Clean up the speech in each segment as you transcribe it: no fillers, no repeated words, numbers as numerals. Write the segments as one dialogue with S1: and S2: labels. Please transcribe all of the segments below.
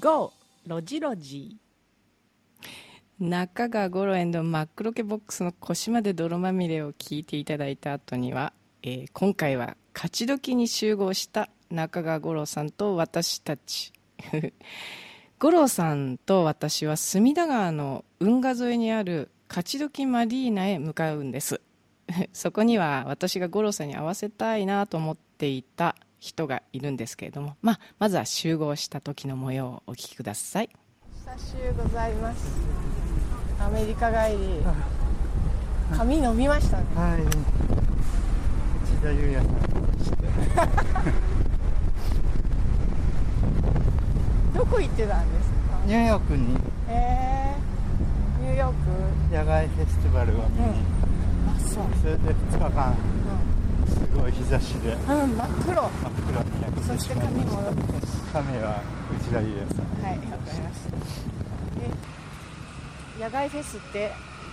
S1: GO ロジロジ
S2: 中川五郎真っ黒けボックスの腰まで泥まみれを聞いていただいた後には、今回は勝ち時に集合した中川五郎さんと私たち五郎さんと私は隅田川の運河沿いにある勝ち時マリーナへ向かうんですそこには私が五郎さんに会わせたいなと思っていた人がいるんですけれども、まずは集合した時の模様をお聞きください。
S1: 久しゅうございます。アメリカ帰り髪伸びましたね。
S3: はい、内田裕也さんでして
S1: どこ行ってたんですか？
S3: ニューヨークに
S1: ニューヨーク
S3: 野外フェスティバルを見に、
S1: あ、そう、
S3: それで2日間すごい日差しで
S1: 真っ黒
S3: 真っ黒に焼け
S1: そして
S3: てしまい
S1: 髪も
S3: 髪は内田裕也さん。
S1: はい、わかりました。野外フェスって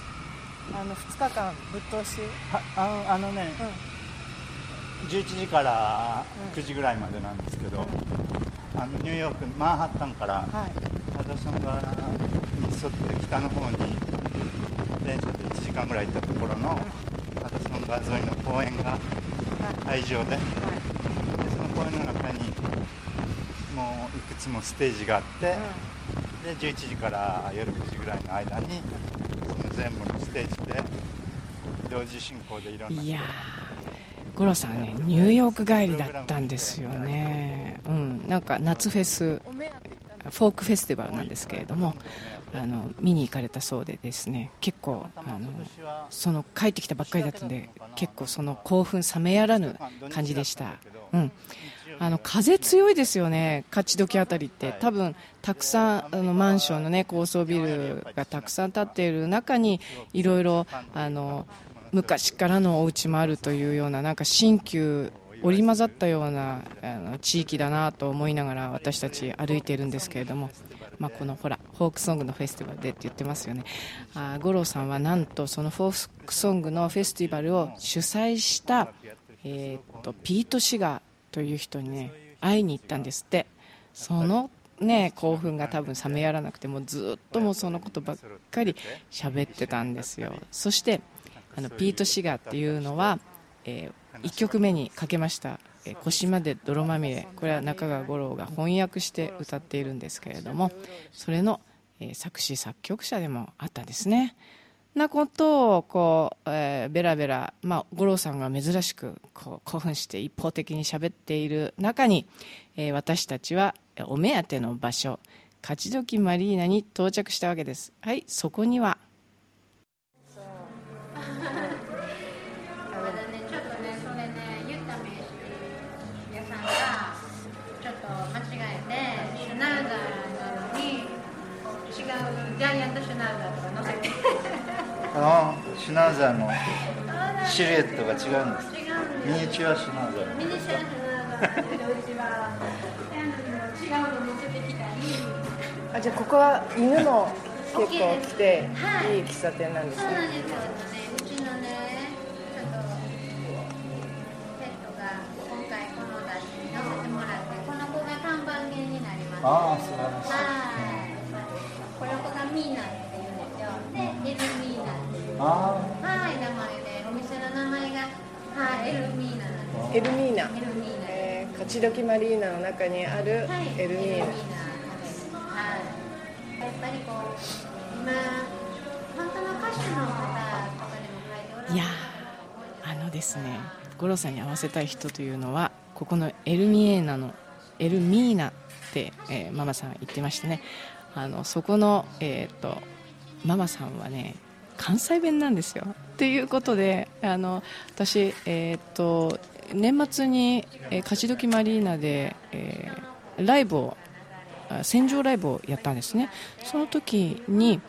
S1: 2日間ぶっ通し？
S3: あのね、11時から9時ぐらいまでなんですけど、ニューヨークマンハッタンからハドソン川に沿って北の方に電車で1時間ぐらい行ったところのハドソン川沿いの公園が会場で、その公園の中にもういくつもステージがあって、で11時から夜9時ぐらいの間にその全部のステージで同時進行でいろんな。
S2: いやー、五郎さんね、ニューヨーク帰りだったんですよね。なんか夏フェス、フォークフェスティバルなんですけれども、見に行かれたそうでですね、結構その帰ってきたばっかりだったので、結構その興奮冷めやらぬ感じでした。風強いですよね、勝ち時あたりって。多分たくさんマンションの、ね、高層ビルがたくさん建っている中にいろいろ昔からのお家もあるというような、なんか新旧織り交ざったような地域だなと思いながら私たち歩いているんですけれども、このほらフォークソングのフェスティバルでって言ってますよね。五郎さんはなんとそのフォークソングのフェスティバルを主催した、ピート・シガーという人にね会いに行ったんですって。そのね興奮が多分冷めやらなくて、もうずっともうそのことばっかり喋ってたんですよ。そしてピート・シガーっていうのは、1曲目にかけました腰まで泥まみれ、これは中川五郎が翻訳して歌っているんですけれども、それの、作詞作曲者でもあったんですね。なことをこう、ベラベラ、五郎さんが珍しくこう興奮して一方的に喋っている中に、私たちはお目当ての場所勝ち時マリーナに到着したわけです。はい、そこには
S4: ジャイアントシュナウザーとか乗せて
S3: シュナウザーのシルエットが違うんです。ミニチュアシュナウザー、
S4: ミニチュアシュナウザーのうちは違うの乗せてきたり。
S1: じゃあここは犬も結構来て、いい喫茶店なんですね。
S4: そうなんですよね。うちのねちょっとペットが今回この雑誌に載せてもらって、この子が看板犬になります。
S3: 素晴らしい。
S4: この子がミーナっていうんですよ。で、エルミーナっていう名前で、お店の名前がエルミーナなんです。
S1: エルミーナ、
S4: エルミーナ、
S1: 勝ち時マリーナの中にあるエルミーナ、
S4: やっぱりこう今本当の歌手の方とかでも書いておられる。
S2: いやですね、五郎さんに会わせたい人というのはここのエルミーナって、ママさん言ってましたね。そこの、ママさんはね関西弁なんですよ。ということで私、年末に、勝ち時マリーナで、ライブを戦場ライブをやったんですね。その時に、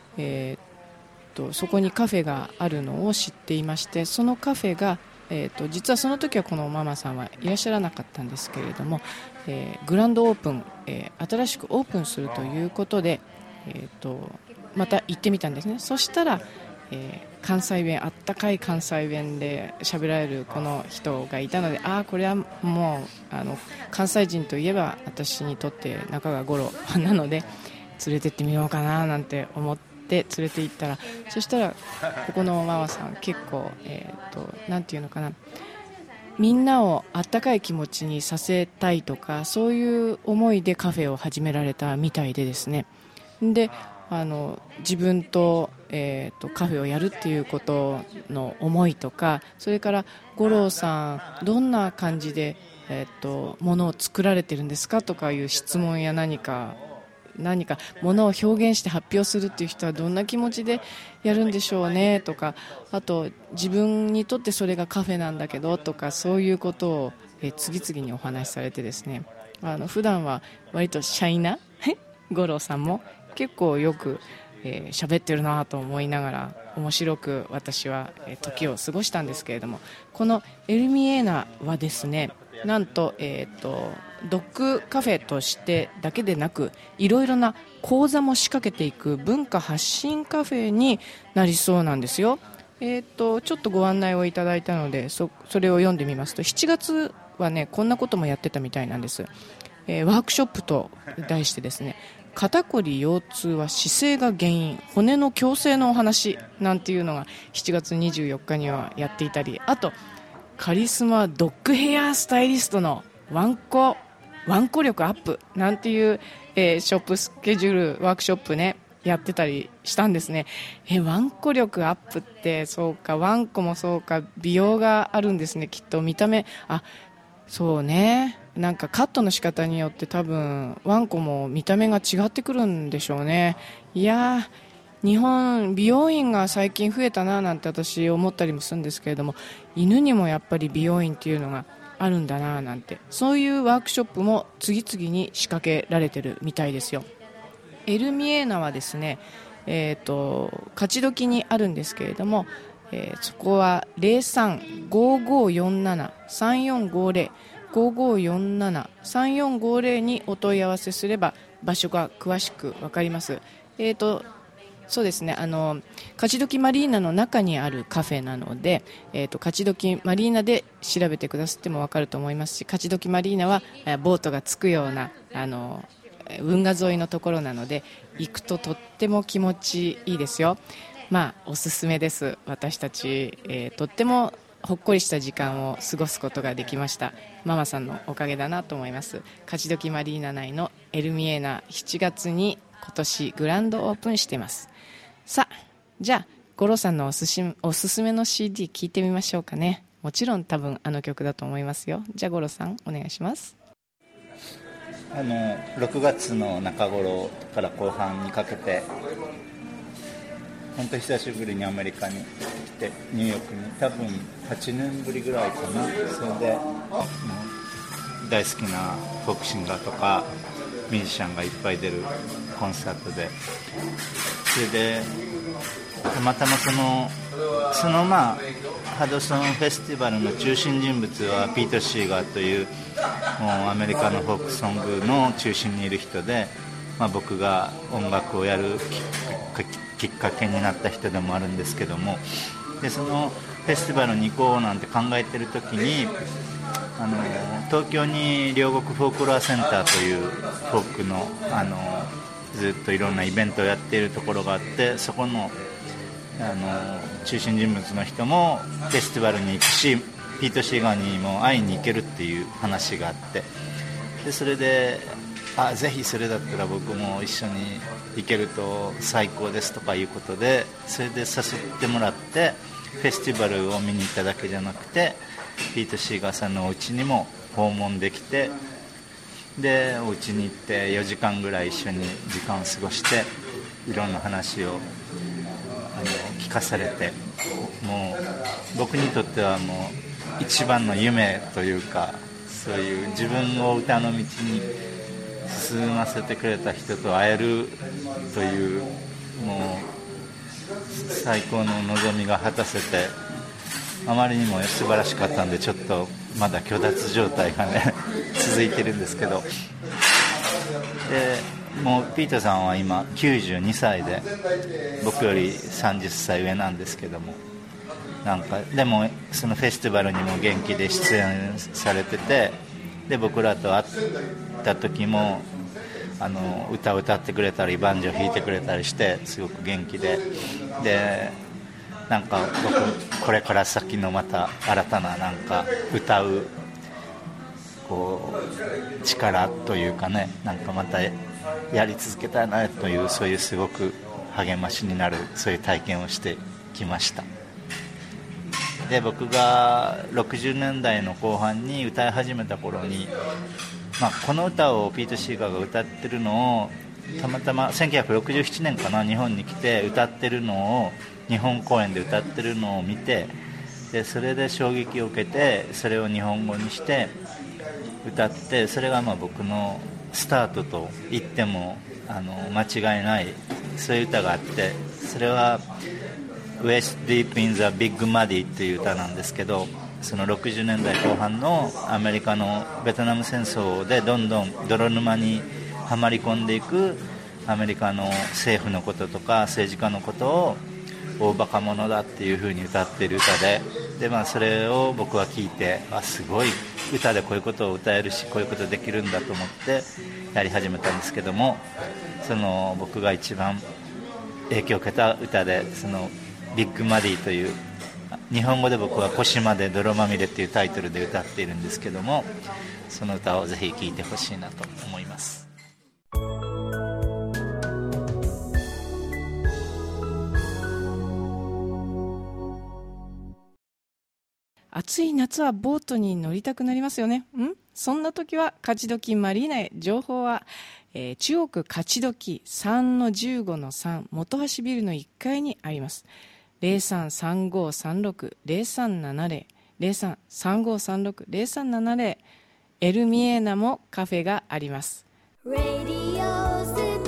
S2: そこにカフェがあるのを知っていまして、そのカフェが、実はその時はこのママさんはいらっしゃらなかったんですけれども、グランドオープン、新しくオープンするということで、また行ってみたんですね。そしたら、 関西弁、あったかい関西弁で喋られるこの人がいたので、これはもう関西人といえば私にとって中川五郎なので連れてってみようかななんて思って連れて行ったら、そしたらここのママさん結構なんていうのかな、みんなをあったかい気持ちにさせたいとか、そういう思いでカフェを始められたみたいでですね、で自分と、カフェをやるっていうことの思いとか、それから五郎さんどんな感じで、ものを作られてるんですかとかいう質問や何かものを表現して発表するっていう人はどんな気持ちでやるんでしょうねとか、あと自分にとってそれがカフェなんだけどとか、そういうことを、次々にお話しされてですね、普段は割とシャイな五郎さんも結構よく喋ってるなと思いながら面白く私は、時を過ごしたんですけれども、このエルミエーナはですね、なんと、ドッグカフェとしてだけでなく、いろいろな講座も仕掛けていく文化発信カフェになりそうなんですよ。ちょっとご案内をいただいたので それを読んでみますと、7月はねこんなこともやってたみたいなんです。ワークショップと題してですね、肩こり腰痛は姿勢が原因、骨の矯正のお話なんていうのが7月24日にはやっていたり、あとカリスマドッグヘアスタイリストのワンコ力アップなんていう、ショップスケジュールワークショップねやってたりしたんですね。ワンコ力アップって、そうか、ワンコもそうか、美容があるんですね、きっと。見た目、そうね、なんかカットの仕方によって多分ワンコも見た目が違ってくるんでしょうね。いやー、日本美容院が最近増えたななんて私思ったりもするんですけれども、犬にもやっぱり美容院っていうのがあるんだななんて、そういうワークショップも次々に仕掛けられてるみたいですよ。エルミエーナはですね、勝どにあるんですけれども、そこは 03-5547-3450 5547-3450にお問い合わせすれば場所が詳しく分かります。そうですね、勝どマリーナの中にあるカフェなので、勝どマリーナで調べてくださっても分かると思いますし、勝どマリーナはボートが着くような運河沿いのところなので、行くととっても気持ちいいですよ。おすすめです。私たち、とってもほっこりした時間を過ごすことができました。ママさんのおかげだなと思います。勝どマリーナ内のエルミエーナ、7月に今年グランドオープンしています。さあ、じゃあ五郎さんのおすすめの CD 聞いてみましょうかね。もちろん多分曲だと思いますよ。じゃあ五郎さんお願いします。
S3: 6月の中頃から後半にかけて本当久しぶりにアメリカに来て、ニューヨークに多分8年ぶりぐらいかな。それで大好きなフォークシンガーとかミュージシャンがいっぱい出るコンサートで、それでたまたまそのハドソンフェスティバルの中心人物はピート・シーガーというもうアメリカのフォークソングの中心にいる人で、僕が音楽をやるきっかけになった人でもあるんですけども、でそのフェスティバルに行こうなんて考えてる時に東京に両国フォークロアセンターというフォークの、ずっといろんなイベントをやっているところがあって、そこの中心人物の人もフェスティバルに行くし、ピート・シーガーにも会いに行けるっていう話があって、でそれでぜひそれだったら僕も一緒に行けると最高ですとかいうことで、それで誘ってもらって、フェスティバルを見に行っただけじゃなくてピート・シーガーさんのお家にも訪問できて、でお家に行って4時間ぐらい一緒に時間を過ごして、いろんな話を聞かされて、もう僕にとってはもう一番の夢というか、そういう自分を歌の道に進ませてくれた人と会えるという、もう最高の望みが果たせて、あまりにも素晴らしかったんで、ちょっとまだ虚脱状態がね続いてるんですけど、でもうピーターさんは今92歳で僕より30歳上なんですけども、なんかでもそのフェスティバルにも元気で出演されてて、で僕らと会った時も歌を歌ってくれたりバンジョー弾いてくれたりしてすごく元気で、でなんか僕これから先のまた新たななんか歌うこう力というかね、なんかまたやり続けたいなという、そういうすごく励ましになるそういう体験をしてきました。で僕が60年代の後半に歌い始めた頃に、この歌をピート・シーガーが歌ってるのをたまたま1967年かな、日本に来て歌ってるのを日本公演で歌ってるのを見て、でそれで衝撃を受けてそれを日本語にして歌って、それが僕のスタートと言っても間違いないそういう歌があって、それは Waist Deep in the Big Muddy っていう歌なんですけど、その60年代後半のアメリカのベトナム戦争でどんどん泥沼にはまり込んでいくアメリカの政府のこととか政治家のことを大バカ者だっていう風に歌っている歌で、それを僕は聞いて、すごい歌でこういうことを歌えるしこういうことできるんだと思ってやり始めたんですけども、その僕が一番影響を受けた歌で、そのビッグマディという、日本語で僕は腰まで泥まみれっていうタイトルで歌っているんですけども、その歌をぜひ聴いてほしいなと思います。
S2: 暑い夏はボートに乗りたくなりますよね。そんな時は勝ち時マリーナへ。情報は、中央区勝ち時 3-15-3 本橋ビルの1階にあります。0335360370 0335360370。エルミエーナもカフェがあります。
S5: Radio